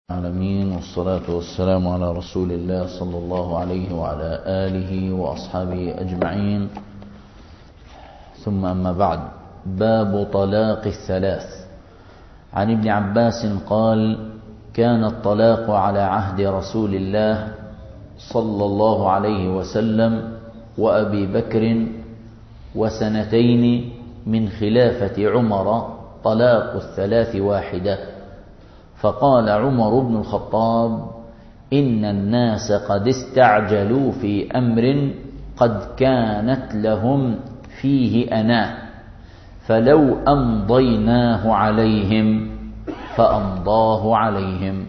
العالمين، والصلاة والسلام على رسول الله صلى الله عليه وعلى آله وأصحابه أجمعين. ثم أما بعد، باب طلاق الثلاث. عن ابن عباس قال: كان الطلاق على عهد رسول الله صلى الله عليه وسلم وأبي بكر وسنتين من خلافة عمر طلاق الثلاث واحدة. فقال عمر بن الخطاب: إن الناس قد استعجلوا في أمر قد كانت لهم فيه أناه، فلو أمضيناه عليهم فأمضاه عليهم.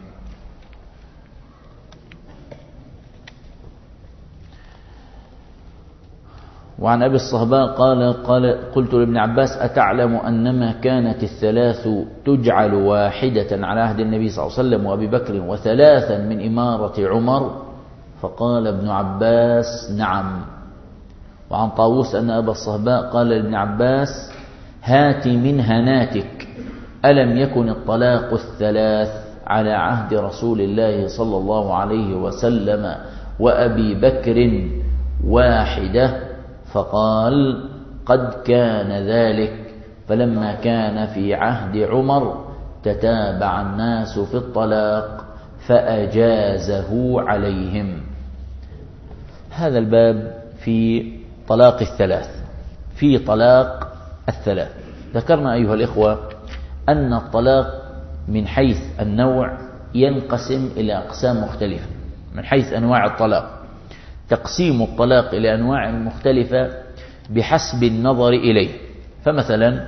وعن أبي الصهباء قال قلت لابن عباس: أتعلم أنما كانت الثلاث تجعل واحدة على عهد النبي صلى الله عليه وسلم وأبي بكر وثلاثا من إمارة عمر؟ فقال ابن عباس: نعم. وعن طاووس أن أبا الصهباء قال لابن عباس: هات من هناتك، ألم يكن الطلاق الثلاث على عهد رسول الله صلى الله عليه وسلم وأبي بكر واحدة؟ فقال: قد كان ذلك، فلما كان في عهد عمر تتابع الناس في الطلاق فأجازه عليهم. هذا الباب في طلاق الثلاث. في طلاق الثلاث ذكرنا أيها الإخوة أن الطلاق من حيث النوع ينقسم إلى أقسام مختلفة. من حيث أنواع الطلاق، تقسيم الطلاق إلى أنواع مختلفة بحسب النظر إليه. فمثلا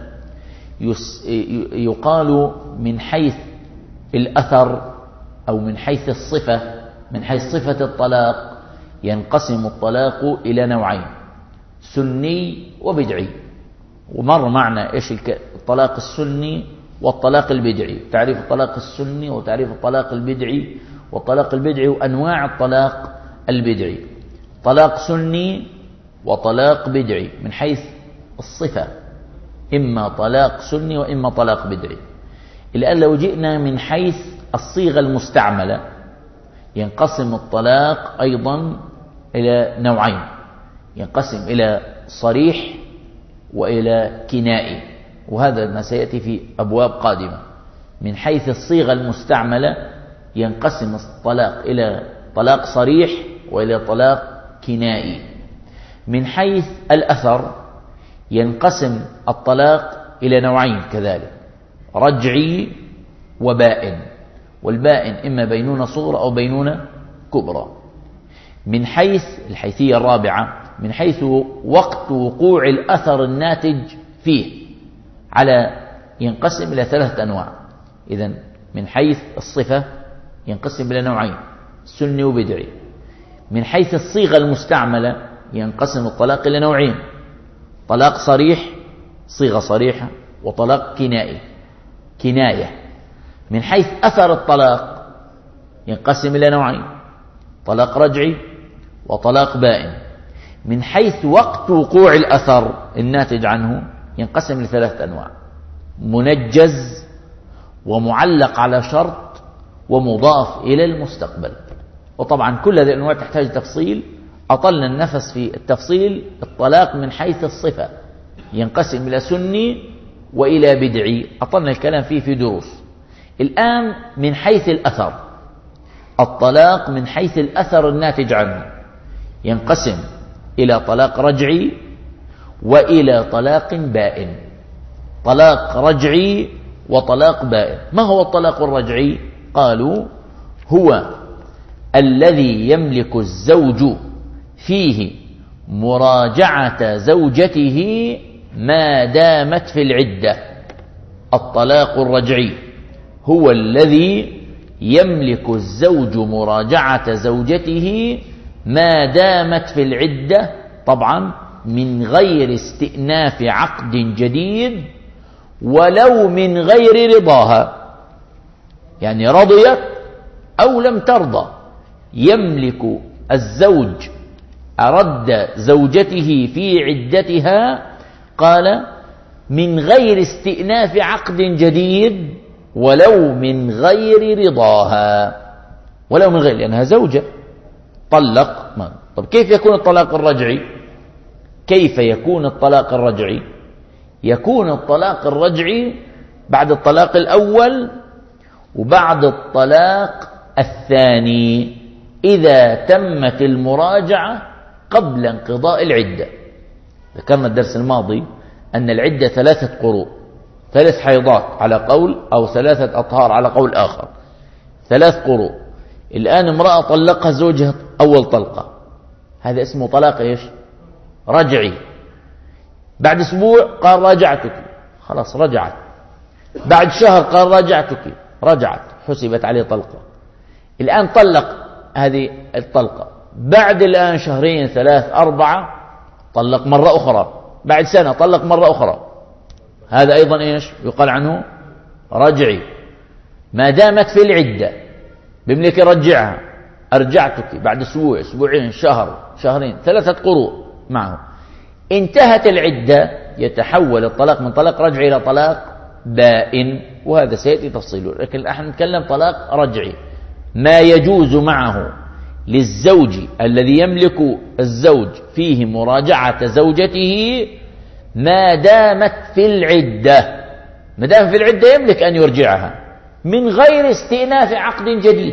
يقال من حيث الأثر أو من حيث الصفة، من حيث صفة الطلاق ينقسم الطلاق إلى نوعين: سني وبدعي. ومر معنا إيش الطلاق السني والطلاق البدعي، تعريف الطلاق السني وتعريف الطلاق البدعي، والطلاق البدعي وأنواع الطلاق البدعي. طلاق سني وطلاق بدعي من حيث الصفة، إما طلاق سني وإما طلاق بدعي. الآن لو جئنا من حيث الصيغة المستعملة ينقسم الطلاق أيضا إلى نوعين، ينقسم إلى صريح وإلى كنائي، وهذا ما سيأتي في أبواب قادمة. من حيث الصيغة المستعملة ينقسم الطلاق إلى طلاق صريح وإلى طلاق كنائي. من حيث الأثر ينقسم الطلاق إلى نوعين كذلك: رجعي وبائن، والبائن إما بينونة صغرى أو بينونة كبرى. من حيث الحيثية الرابعة، من حيث وقت وقوع الأثر الناتج فيه ينقسم إلى ثلاثة أنواع. إذن من حيث الصفة ينقسم إلى نوعين: سني وبدعي. من حيث الصيغة المستعملة ينقسم الطلاق إلى نوعين: طلاق صريح، صيغة صريحة، وطلاق كناية. من حيث أثر الطلاق ينقسم إلى نوعين: طلاق رجعي وطلاق بائن. من حيث وقت وقوع الأثر الناتج عنه ينقسم لثلاثة أنواع: منجز، ومعلق على شرط، ومضاف إلى المستقبل. وطبعا كل هذه الأنواع تحتاج تفصيل، أطلنا النفس في التفصيل. الطلاق من حيث الصفة ينقسم إلى سني وإلى بدعي، أطلنا الكلام فيه في دروس. الآن من حيث الأثر، الطلاق من حيث الأثر الناتج عنه ينقسم إلى طلاق رجعي وإلى طلاق بائن. طلاق رجعي وطلاق بائن. ما هو الطلاق الرجعي؟ قالوا: هو الذي يملك الزوج فيه مراجعة زوجته ما دامت في العدة. الطلاق الرجعي هو الذي يملك الزوج مراجعة زوجته ما دامت في العدة، طبعا من غير استئناف عقد جديد ولو من غير رضاها، يعني رضيت أو لم ترضى. يملك الزوج رد زوجته في عدتها، قال: من غير استئناف عقد جديد ولو من غير رضاها، ولو من غير، لأنها زوجة طلق. طب كيف يكون الطلاق الرجعي؟ كيف يكون الطلاق الرجعي؟ يكون الطلاق الرجعي بعد الطلاق الأول وبعد الطلاق الثاني إذا تمت المراجعة قبل انقضاء العدة. ذكرنا الدرس الماضي أن العدة 3 قروء، 3 حيضات على قول، أو 3 أطهار على قول آخر، 3 قروء. الآن امرأة طلقها زوجها أول طلقة، هذا اسمه طلاق إيش؟ رجعي. بعد أسبوع قال راجعتك، خلاص رجعت. بعد شهر قال راجعتك، رجعت، حسبت عليه طلقة. الآن طلق هذه الطلقة، بعد الآن 2 3 4 طلق مرة أخرى، بعد سنة طلق مرة أخرى، هذا أيضا إيش؟ يقال عنه رجعي. ما دامت في العدة بملك رجعها، أرجعتك بعد أسبوع، أسبوعين، شهر، شهرين، 3 قروء معه. انتهت العدة يتحول الطلاق من طلاق رجعي إلى طلاق بائن، وهذا سيأتي تفصيله، لكن نحن نتكلم طلاق رجعي. ما يجوز معه للزوج الذي يملك الزوج فيه مراجعة زوجته ما دامت في العدة، ما دام في العدة يملك أن يرجعها من غير استئناف عقد جديد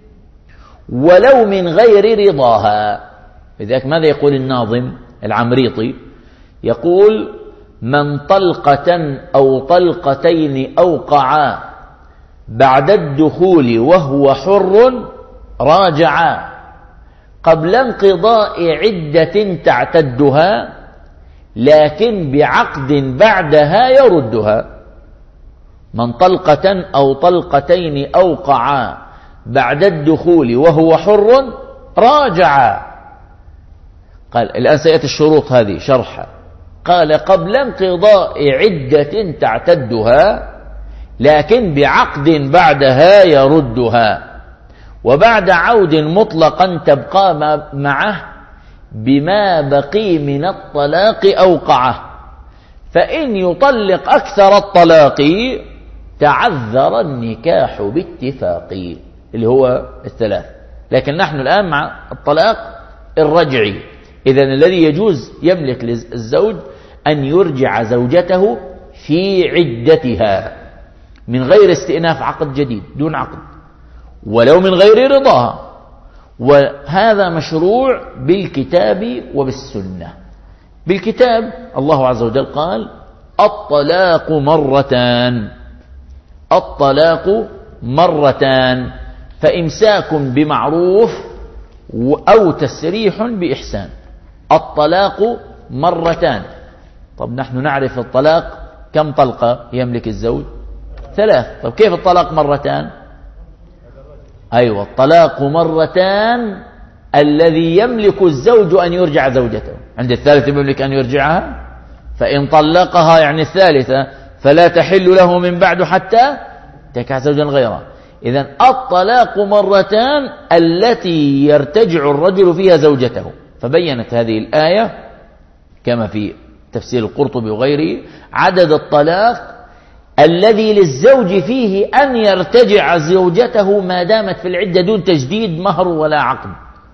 ولو من غير رضاها. لذلك ماذا يقول الناظم العمريطي؟ يقول: من طلقة أو طلقتين أوقعا بعد الدخول وهو حر راجعا قبل انقضاء عدة تعتدها لكن بعقد بعدها يردها. من طلقة أو طلقتين أوقعا بعد الدخول وهو حر راجعا. قال الآن سيأتي الشروط هذه شرحها. قال: قبل انقضاء عدة تعتدها لكن بعقد بعدها يردها، وبعد عود مطلقا تبقى معه بما بقي من الطلاق أوقعه، فإن يطلق أكثر الطلاق تعذر النكاح باتفاق، اللي هو 3. لكن نحن الآن مع الطلاق الرجعي. إذن الذي يجوز يملك للزوج أن يرجع زوجته في عدتها من غير استئناف عقد جديد، دون عقد، ولو من غير رضاها، وهذا مشروع بالكتاب وبالسنة. بالكتاب الله عز وجل قال: الطلاق مرتان، الطلاق مرتان، فإمساك بمعروف أو تسريح بإحسان. الطلاق مرتان. طب نحن نعرف الطلاق كم طلقة يملك الزوج؟ 3. طب كيف الطلاق مرتان؟ أيوة، الطلاق مرتان الذي يملك الزوج أن يرجع زوجته. عند الثالثة يملك أن يرجعها، فإن طلقها يعني الثالثة فلا تحل له من بعد حتى تنكح زوجا غيره. إذن الطلاق مرتان التي يرتجع الرجل فيها زوجته. فبينت هذه الآية كما في تفسير القرطبي وغيره عدد الطلاق الذي للزوج فيه أن يرتجع زوجته ما دامت في العدة دون تجديد مهر ولا عقد،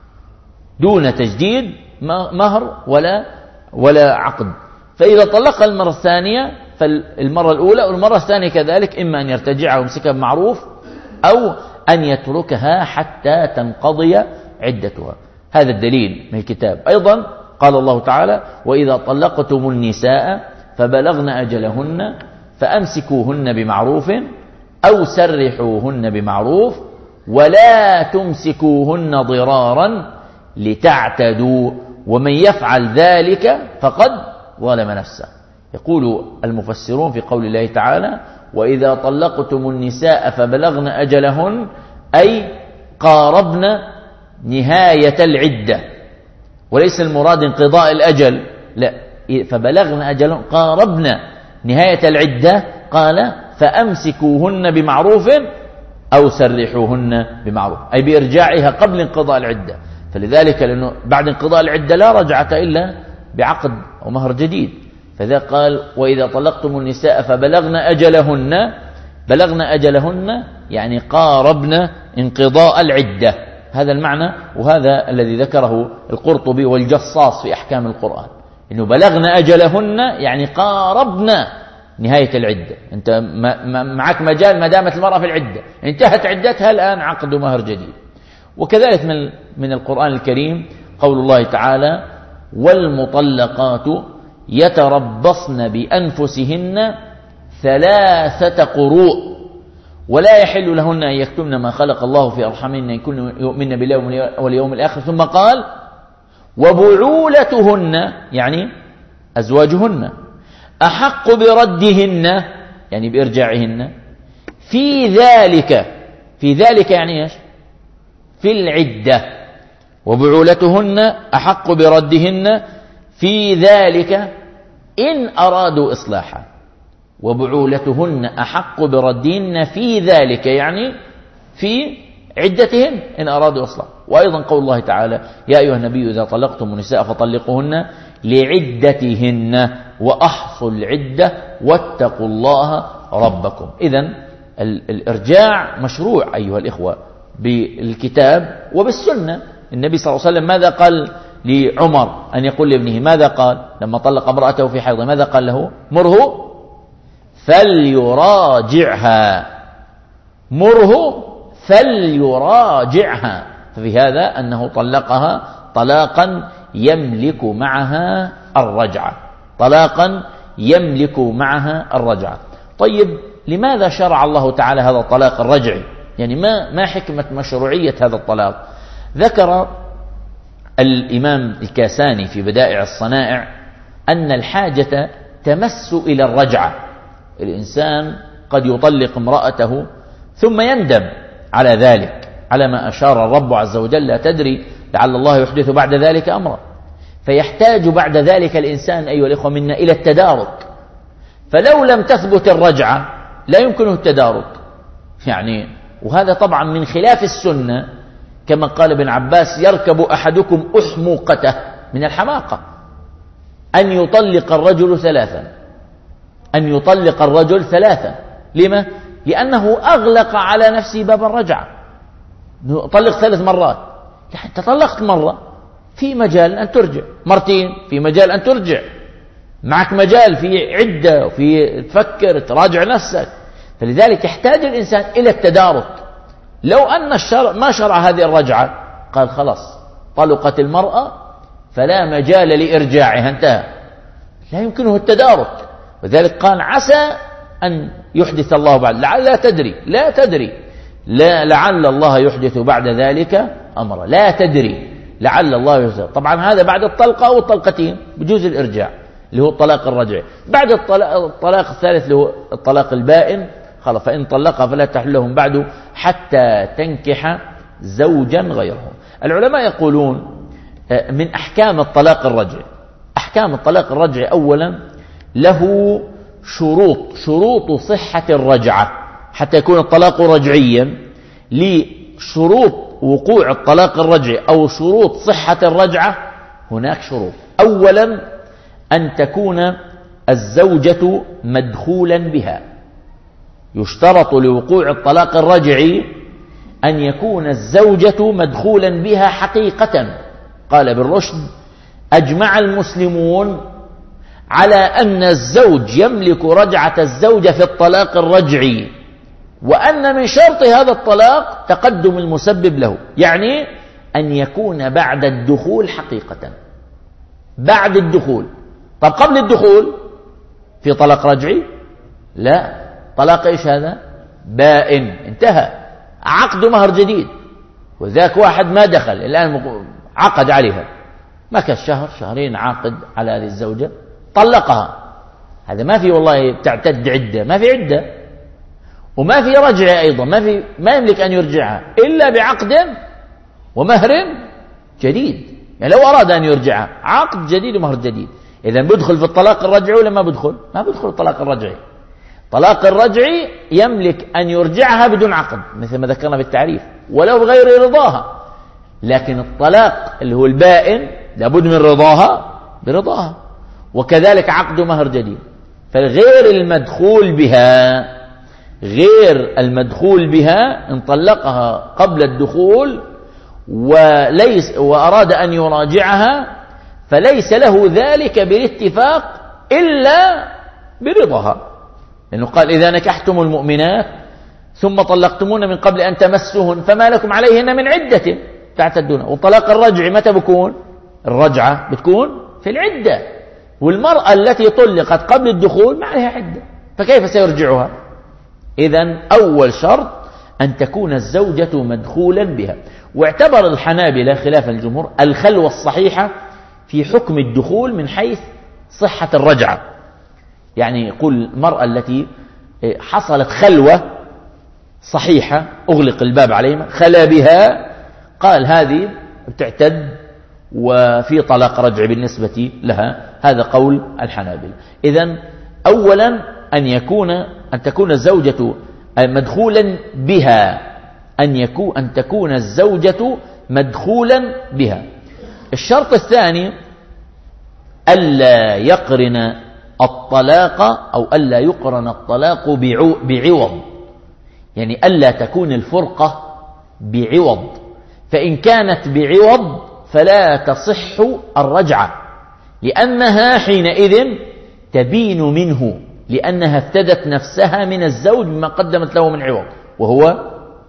دون تجديد مهر ولا عقد. فإذا طلق المرة الثانية فالمرة الأولى والمرة الثانية كذلك إما أن يرتجعها ويمسكها بمعروف أو أن يتركها حتى تنقضي عدتها. هذا الدليل من الكتاب. أيضا قال الله تعالى: وإذا طلقتم النساء فبلغن أجلهن فأمسكوهن بمعروف أو سرحوهن بمعروف ولا تمسكوهن ضرارا لتعتدوا ومن يفعل ذلك فقد ظلم نفسه. يقول المفسرون في قول الله تعالى: وإذا طلقتم النساء فبلغن أجلهن أي قاربن نهاية العدة، وليس المراد انقضاء الأجل، لا، فبلغن أجلهن قاربن نهاية العدة. قال: فأمسكوهن بمعروف أو سرحوهن بمعروف، أي بإرجاعها قبل انقضاء العدة. فلذلك لأنه بعد انقضاء العدة لا رجعة إلا بعقد ومهر جديد، فذا قال: وإذا طلقتم النساء فبلغن أجلهن بلغن أجلهن يعني قاربن انقضاء العدة، هذا المعنى، وهذا الذي ذكره القرطبي والجصاص في أحكام القرآن، إنه بلغن أجلهن يعني قاربن نهاية العدة. أنت معك مجال ما دامت المرأة في العدة، انتهت عدتها الآن عقد مهر جديد. وكذلك من القرآن الكريم قول الله تعالى: والمطلقات يتربصن بأنفسهن 3 قروء ولا يحل لهن أن يكتمن ما خلق الله في أرحامهن إن كن يؤمن بالله واليوم الآخر. ثم قال: وبعولتهن يعني أزواجهن أحق بردهن يعني بإرجاعهن في ذلك يعني إيش؟ في العدة. وبعولتهن أحق بردهن في ذلك إن أرادوا إصلاحا. وبعولتهن أحق بردهن في ذلك يعني في عدتهن إن أرادوا إصلاحا. وأيضا قول الله تعالى: يا أيها النبي إذا طلقتم النساء فطلقوهن لعدتهن وأحصوا العدة واتقوا الله ربكم. إذن الإرجاع مشروع أيها الإخوة بالكتاب وبالسنة. النبي صلى الله عليه وسلم ماذا قال لعمر أن يقول لابنه؟ ماذا قال لما طلق امرأته في حيض؟ ماذا قال له؟ مره فليراجعها، مره فليراجعها. ففي هذا أنه طلقها طلاقا يملك معها الرجعة، طلاقا يملك معها الرجعة. طيب لماذا شرع الله تعالى هذا الطلاق الرجعي؟ يعني ما حكمة مشروعية هذا الطلاق؟ ذكر الإمام الكاساني في بدائع الصنائع أن الحاجة تمس إلى الرجعة. الإنسان قد يطلق امرأته ثم يندم على ذلك، على ما أشار الرب عز وجل: لا تدري لعل الله يحدث بعد ذلك أمرا. فيحتاج بعد ذلك الإنسان أيها الإخوة منا إلى التدارك. فلو لم تثبت الرجعة لا يمكنه التدارك يعني، وهذا طبعا من خلاف السنة. كما قال ابن عباس: يركب أحدكم أحموقته، من الحماقة أن يطلق الرجل 3، أن يطلق الرجل 3. لما؟ لأنه أغلق على نفسه باب الرجعة. طلق 3 مرات، يعني تطلقت مرة في مجال أن ترجع، مرتين في مجال أن ترجع، معك مجال في عدة وفي تفكر تراجع نفسك. فلذلك يحتاج الإنسان إلى التدارك. لو أن الشرع ما شرع هذه الرجعة قال خلاص طلقت المرأة فلا مجال لإرجاعها، انتهى، لا يمكنه التدارك. وذلك قال: عسى أن يحدث الله بعد، لا تدري لعل الله يحدث بعد ذلك أمرا، لا تدري لعل الله يحدث. طبعا هذا بعد الطلقة أو الطلقتين بجوز الإرجاع اللي هو الطلاق الرجعي. بعد الطلاق الثالث اللي هو الطلاق البائن خلاص، فإن طلقها فلا تحل لهم بعد حتى تنكح زوجا غيره. العلماء يقولون من أحكام الطلاق الرجعي، أحكام الطلاق الرجعي أولا له شروط صحة الرجعة. حتى يكون الطلاق رجعيا لشروط وقوع الطلاق الرجعي أو شروط صحة الرجعة هناك شروط. أولا أن تكون الزوجة مدخولا بها. يشترط لوقوع الطلاق الرجعي أن يكون الزوجة مدخولا بها حقيقة. قال ابن رشد: أجمع المسلمون على أن الزوج يملك رجعة الزوجة في الطلاق الرجعي، وأن من شرط هذا الطلاق تقدم المسبب له، يعني أن يكون بعد الدخول حقيقة، بعد الدخول. طب قبل الدخول في طلاق رجعي؟ لا، طلاق إيش هذا؟ بائن، انتهى، عقد مهر جديد. وذاك واحد ما دخل الآن عقد عليها، ما كان شهر شهرين عاقد على هذه الزوجة، طلقها. هذا ما في والله تعتد عدة، ما في عدة، وما في رجعة أيضا، ما يملك أن يرجعها إلا بعقد ومهر جديد. يعني لو أراد أن يرجعها عقد جديد ومهر جديد. إذا بدخل في الطلاق الرجعي ولا ما بدخل؟ ما بدخل الطلاق الرجعي. طلاق الرجعي يملك أن يرجعها بدون عقد مثل ما ذكرنا في التعريف ولو بغير رضاها. لكن الطلاق اللي هو البائن لابد من رضاها برضاها، وكذلك عقد مهر جديد. فالغير المدخول بها غير المدخول بها، إن طلقها قبل الدخول وأراد أن يراجعها فليس له ذلك بالاتفاق إلا برضاها، لأنه قال إذا نكحتم المؤمنات ثم طلقتمون من قبل أن تمسوهن فما لكم عليهن من عدة تعتدون. وطلاق الرجع متى بكون؟ الرجعة بتكون في العدة، والمرأة التي طلقت قبل الدخول ما عليها عدة، فكيف سيرجعها؟ إذن أول شرط أن تكون الزوجة مدخولا بها. واعتبر الحنابلة خلاف الجمهور الخلوة الصحيحة في حكم الدخول من حيث صحة الرجعة، يعني يقول المرأة التي حصلت خلوة صحيحة أغلق الباب عليها خلا بها، قال هذه تعتد وفي طلاق رجع بالنسبة لها. هذا قول الحنابلة. إذن أولا أن تكون الزوجة مدخولا بها، أن تكون الزوجة مدخولا بها. الشرط الثاني ألا يقرن الطلاق أو ألا يقرن الطلاق بعوض، يعني ألا تكون الفرقة بعوض، فإن كانت بعوض فلا تصح الرجعة، لأنها حينئذ تبين منه، لأنها افتدت نفسها من الزوج بما قدمت له من عوض، وهو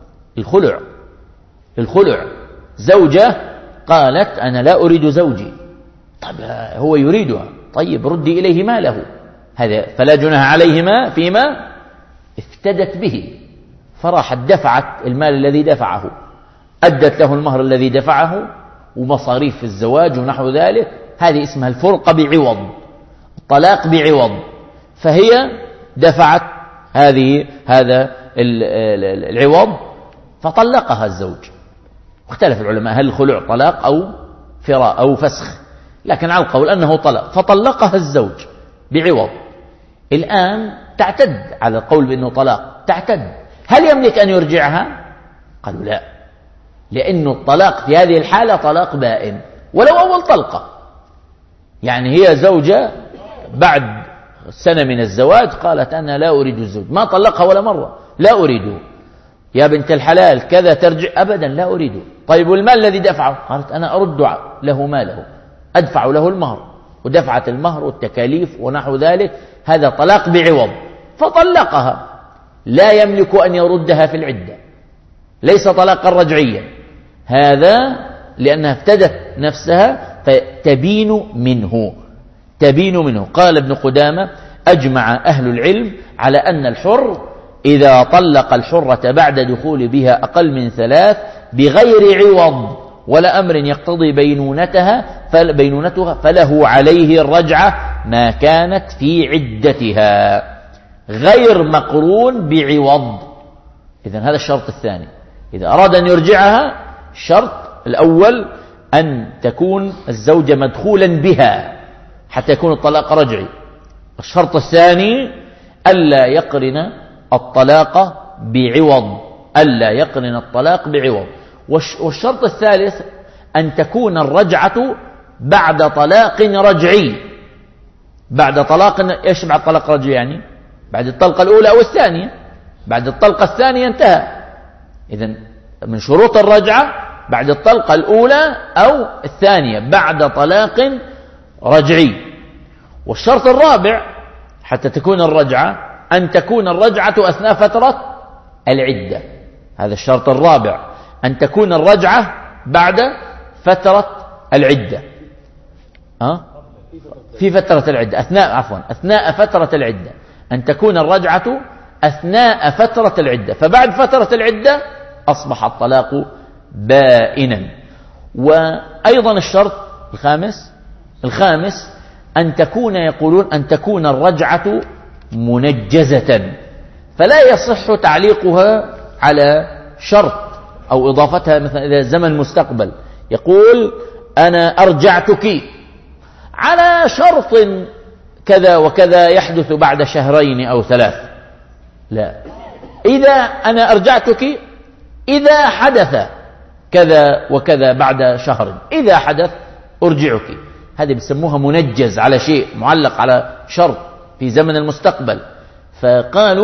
الخلع. زوجة قالت أنا لا أريد زوجي، طب هو يريدها، طيب ردي إليه ماله، هذا فلا جناح عليهما فيما افتدت به، فراحت دفعت المال الذي دفعه، أدت له المهر الذي دفعه ومصاريف الزواج ونحو ذلك، هذه اسمها الفرقة بعوض، الطلاق بعوض، فهي دفعت هذا العوض فطلقها الزوج. واختلف العلماء هل الخلع طلاق أو فراء أو فسخ، لكن على القول أنه طلاق، فطلقها الزوج بعوض. الآن تعتد، على القول بأنه طلاق تعتد، هل يملك أن يرجعها؟ قالوا لا، لأنه الطلاق في هذه الحالة طلاق بائن ولو أول طلقة، يعني هي زوجة بعد سنة من الزواج قالت أنا لا أريد الزوج، ما طلقها ولا مرة، لا أريده، يا بنت الحلال كذا ترجع، أبدا لا أريده. طيب والمال الذي دفعه؟ قالت أنا أرد له ماله، أدفع له المهر، ودفعت المهر والتكاليف ونحو ذلك، هذا طلاق بعوض، فطلقها، لا يملك أن يردها في العدة، ليس طلاقا رجعيا، هذا لأنها افتدت نفسها فتبين منه. قال ابن قدامة أجمع أهل العلم على أن الحر إذا طلق الحرة بعد دخول بها أقل من 3 بغير عوض ولا أمر يقتضي بينونتها فله عليه الرجعة ما كانت في عدتها، غير مقرون بعوض. إذن هذا الشرط الثاني، إذا أراد أن يرجعها الشرط الأول أن تكون الزوجة مدخولا بها حتى يكون الطلاق رجعي. الشرط الثاني ألا يقرن الطلاق بعوض. والشرط الثالث أن تكون الرجعة بعد طلاق رجعي. بعد طلاق، إيش بعد طلاق رجعي؟ يعني بعد الطلقة الأولى أو الثانية، بعد الطلقة الثانية انتهى. إذن من شروط الرجعة بعد الطلقة الأولى أو الثانية بعد طلاق رجعي. والشرط الرابع حتى تكون الرجعة أن تكون الرجعة أثناء فترة العدة. هذا الشرط الرابع، أن تكون الرجعة بعد فترة العدة، في فترة العدة، أثناء فترة العدة، أن تكون الرجعة أثناء فترة العدة، فبعد فترة العدة أصبح الطلاق بائنا. وأيضا الشرط الخامس أن تكون الرجعة منجزة، فلا يصح تعليقها على شرط أو إضافتها مثلا إلى زمن مستقبل، يقول أنا أرجعتك على شرط كذا وكذا يحدث بعد 2 أو 3، لا، إذا أنا أرجعتك إذا حدث كذا وكذا بعد 1 شهر، إذا حدث أرجعك. هذه بيسموها منجز على شيء معلق على شرط في زمن المستقبل. فقالوا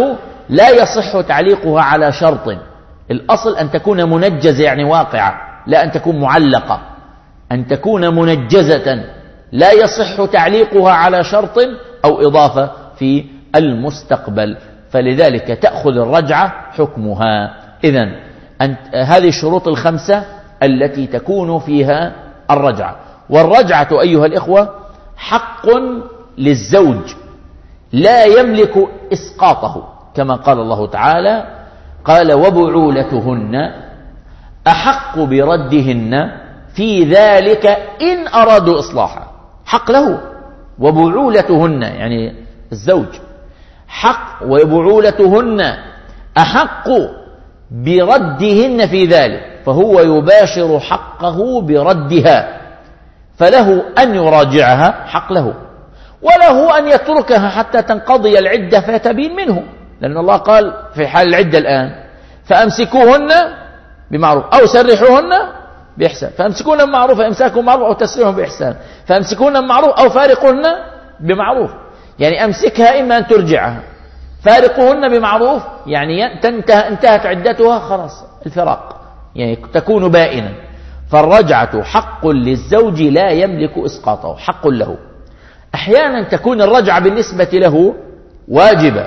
لا يصح تعليقها على شرط. الأصل أن تكون منجزة يعني واقعة، لا أن تكون معلقة. أن تكون منجزة لا يصح تعليقها على شرط أو إضافة في المستقبل، فلذلك تأخذ الرجعة حكمها. إذن هذه الشروط الخمسة التي تكون فيها الرجعة. والرجعة أيها الإخوة حق للزوج لا يملك إسقاطه، كما قال الله تعالى: قال وبعولتهن أحق بردهن في ذلك إن أرادوا إصلاحا. حق له. وبعولتهن يعني الزوج حق، وبعولتهن أحق بردهن في ذلك، فهو يباشر حقه بردها، فله أن يراجعها، حق له، وله أن يتركها حتى تنقضي العدة فيتبين منه، لأن الله قال في حال العدة الآن: فأمسكوهن بمعروف أو سرحوهن بإحسان. فأمسكوهن بمعروف، إمساكهم بمعروف أو تسريحهم بإحسان. فأمسكوهن بمعروف أو فارقوهن بمعروف، يعني أمسكها إما أن ترجعها، فارقوهن بمعروف يعني انتهت عدتها، خلاص الفراق، يعني تكون بائنا. فالرجعة حق للزوج لا يملك إسقاطه، حق له. أحيانا تكون الرجعة بالنسبة له واجبة،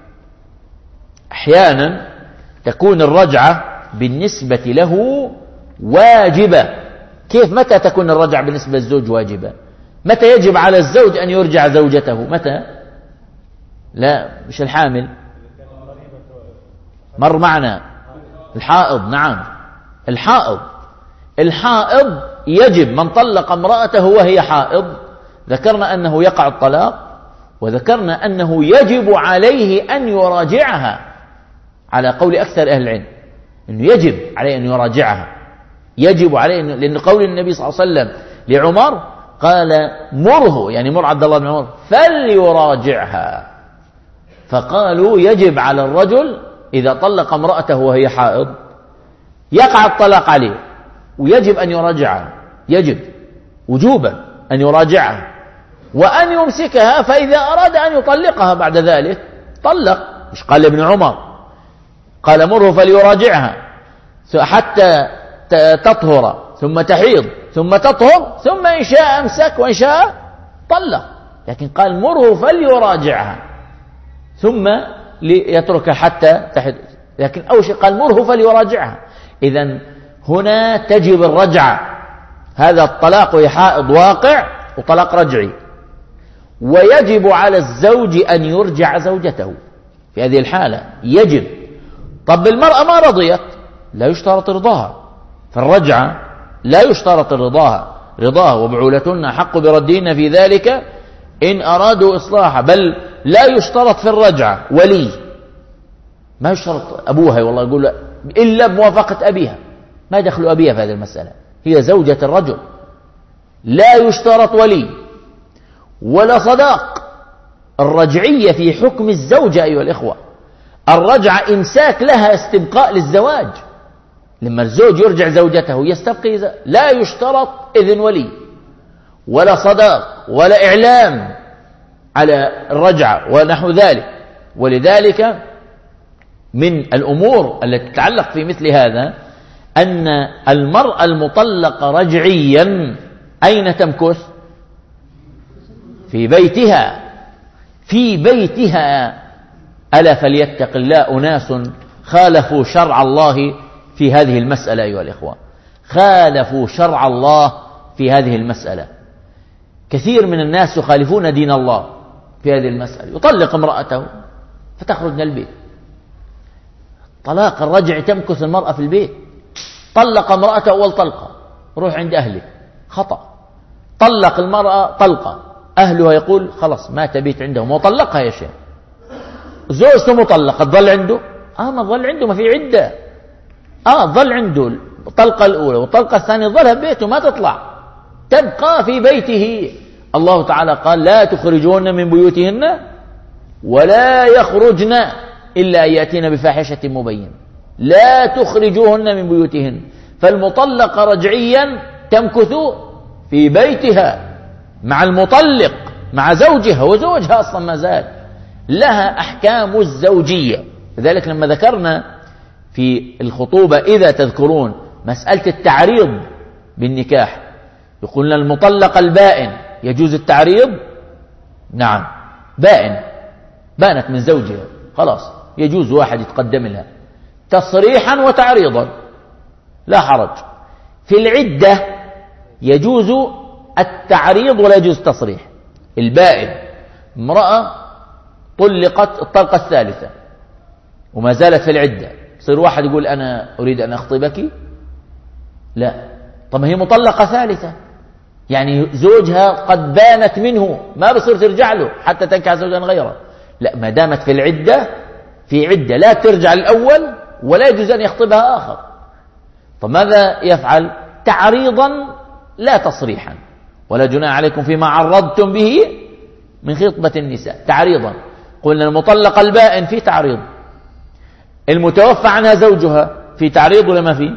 أحيانا تكون الرجعة بالنسبة له واجبة. كيف؟ متى تكون الرجعة بالنسبة للزوج واجبة؟ متى يجب على الزوج أن يرجع زوجته؟ متى؟ لا مش الحامل، مر معنا الحائض. نعم الحائض يجب، من طلق امرأته وهي حائض، ذكرنا أنه يقع الطلاق، وذكرنا أنه يجب عليه أن يراجعها على قول أكثر أهل العلم، أنه يجب عليه أن يراجعها، يجب عليه لأن قول النبي صلى الله عليه وسلم لعمر قال: مره، يعني مر عبد الله بن عمر فليراجعها. فقالوا يجب على الرجل إذا طلق امرأته وهي حائض يقع الطلاق عليه، ويجب أن يراجعها، يجب وجوبا أن يراجعها، وأن يمسكها، فإذا أراد أن يطلقها بعد ذلك طلق. مش قال ابن عمر قال: مره فليراجعها حتى تطهر ثم تحيض ثم تطهر ثم إن شاء أمسك وإن شاء طلق، لكن قال: مره فليراجعها ثم ليتركها حتى تحيض، لكن أول شيء قال: مره فليراجعها. إذن هنا تجب الرجعة. هذا الطلاق وهي حائض واقع وطلاق رجعي، ويجب على الزوج أن يرجع زوجته في هذه الحالة، يجب. طب المرأة ما رضيت، لا يشترط رضاها، فالرجعة لا يشترط رضاها. وبعولتهن حق بردهن في ذلك إن أرادوا إصلاحا، بل لا يشترط في الرجعة ولي، ما يشترط أبوها والله يقول إلا بموافقة أبيها، ما دخل أبيها في هذه المسألة، هي زوجة الرجل، لا يشترط ولي ولا صداق. الرجعية في حكم الزوجة أيها الإخوة، الرجعة إمساك لها، استبقاء للزواج. لما الزوج يرجع زوجته يستبقي، لا يشترط إذن ولي ولا صداق ولا إعلام على الرجعة ونحو ذلك. ولذلك من الأمور التي تتعلق في مثل هذا أن المرأة المطلقة رجعيا أين تمكث؟ في بيتها، في بيتها. ألا فليتق الله أناس خالفوا شرع الله في هذه المسألة أيها الإخوة، خالفوا شرع الله في هذه المسألة. كثير من الناس يخالفون دين الله في هذه المسألة، يطلق امرأته فتخرج من البيت. طلاق الرجع تمكث المرأة في البيت. طلق امرأته أول طلقة، روح عند أهلك، خطأ. طلق المرأة طلقة، أهلها يقول خلاص ما تبيت عندهم، وطلقها يا شيخ. زوجته مطلقة تظل عنده؟ ما تظل عنده، ما في عدة. ظل عنده الطلقة الأولى والطلقة الثانية، ظلها ببيته ما تطلع، تبقى في بيته. الله تعالى قال: لا تخرجون من بيوتهن ولا يخرجن إلا أن يأتين بفاحشة مبين. لا تخرجوهن من بيوتهن. فالمطلقة رجعيا تمكث في بيتها مع المطلق، مع زوجها، وزوجها أصلا ما زال لها أحكام الزوجية، لذلك لما ذكرنا في الخطوبة إذا تذكرون مسألة التعريض بالنكاح، يقولنا المطلق البائن يجوز التعريض؟ نعم، بانت من زوجها خلاص يجوز واحد يتقدم لها تصريحا وتعريضا لا حرج. في العدة يجوز التعريض ولا يجوز التصريح. البائن امرأة طلقت الطلقة الثالثة وما زالت في العدة، يصير واحد يقول أنا أريد أن أخطبك؟ لا. طب هي مطلقة ثالثة، يعني زوجها قد بانت منه، ما بصير ترجع له حتى تنكح زوجا غيره. لا، ما دامت في العدة، في عدة لا ترجع الأول ولا يجوز أن يخطبها آخر. طب ماذا يفعل؟ تعريضا لا تصريحا، ولا جناح عليكم فيما عرضتم به من خطبة النساء. تعريضا، قلنا المطلق البائن في تعريض، المتوفى عنها زوجها في تعريض ولا ما في؟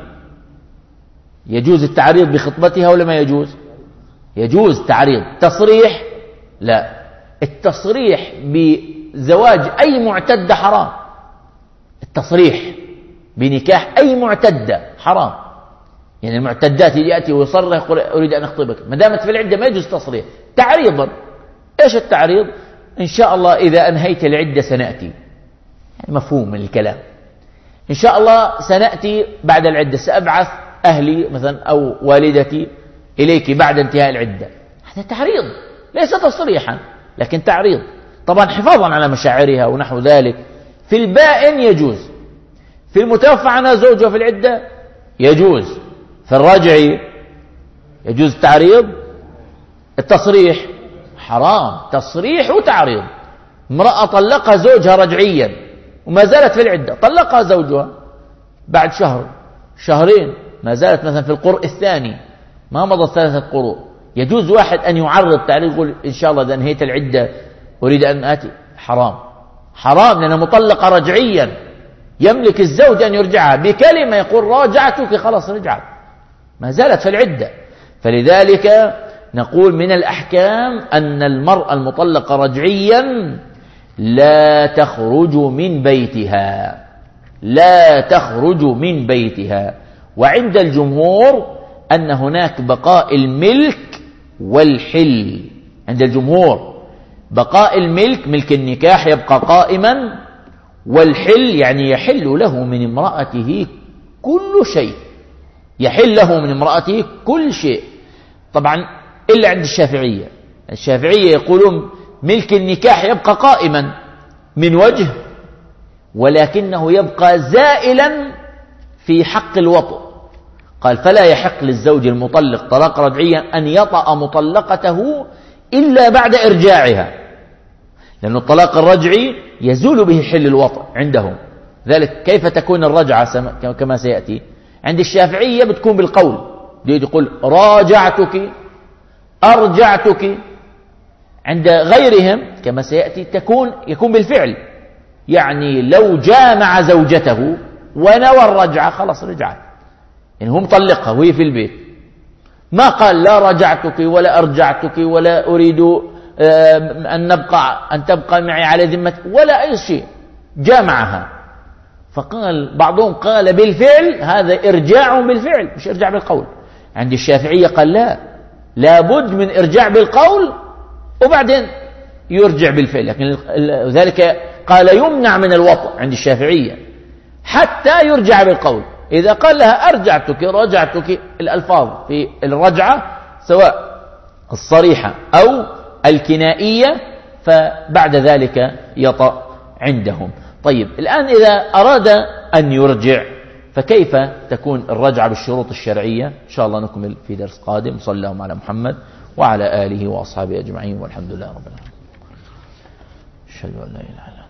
يجوز التعريض بخطبتها ولا ما يجوز؟ يجوز تعريض. تصريح لا، التصريح بزواج أي معتدة حرام. التصريح بنكاح أي معتدة حرام، يعني المعتدات يأتي ويصرح يقول أريد أن أخطبك، ما دامت في العدة ما يجوز تصريح. تعريضا، إيش التعريض؟ إن شاء الله إذا أنهيت العدة سنأتي، يعني مفهوم من الكلام، إن شاء الله سنأتي بعد العدة، سأبعث أهلي مثلا أو والدتي إليك بعد انتهاء العدة. هذا تعريض ليس تصريحا لكن تعريض، طبعا حفاظا على مشاعرها ونحو ذلك. في البائن يجوز، في المتوفى عنها زوجها في العدة يجوز، في الرجع يجوز التعريض. التصريح حرام، تصريح وتعريض. امرأة طلقها زوجها رجعيا وما زالت في العدة، طلقها زوجها بعد شهر شهرين، ما زالت مثلا في القرء الثاني، ما مضت 3 قروء، يجوز واحد أن يعرض تعريض يقول إن شاء الله إذا انهيت العدة أريد أن آتي؟ حرام، حرام، لأنها مطلقة رجعيا، يملك الزوج أن يرجعها بكلمة يقول راجعتك، خلاص رجعت، ما زالت في العدة. فلذلك نقول من الأحكام أن المرأة المطلقة رجعيا لا تخرج من بيتها، لا تخرج من بيتها. وعند الجمهور أن هناك بقاء الملك والحل، عند الجمهور بقاء الملك، ملك النكاح يبقى قائما، والحل يعني يحل له من امرأته كل شيء، يحل له من امرأته كل شيء. طبعا إلا عند الشافعية، الشافعية يقولون ملك النكاح يبقى قائما من وجه، ولكنه يبقى زائلا في حق الوطء. قال فلا يحق للزوج المطلق طلاق رجعيا أن يطأ مطلقته إلا بعد إرجاعها، لأن الطلاق الرجعي يزول به حل الوطء عندهم. ذلك كيف تكون الرجعة كما سيأتي؟ عند الشافعية بتكون بالقول، يقول راجعتك، أرجعتك. عند غيرهم كما سيأتي يكون بالفعل، يعني لو جامع زوجته ونوى الرجعة خلاص رجعت، يعني هو مطلقها وهي في البيت، ما قال لا رجعتك ولا أرجعتك ولا أريد أن تبقى معي على ذمتك ولا أي شيء، جامعها. فقال بعضهم قال بالفعل، هذا إرجاع بالفعل مش إرجاع بالقول. عند الشافعية قال لا، لابد من إرجاع بالقول وبعدين يرجع بالفعل، لكن ذلك قال يمنع من الوطء عند الشافعية حتى يرجع بالقول. إذا قال لها أرجعتك رجعتك، الألفاظ في الرجعة سواء الصريحة أو الكنائية، فبعد ذلك يطأ عندهم. طيب الآن إذا أراد أن يرجع فكيف تكون الرجعة بالشروط الشرعية؟ إن شاء الله نكمل في درس قادم. صلى الله على محمد وعلى آله وأصحابه أجمعين، والحمد لله رب العالمين. أشهد أن لا إله إلا الله.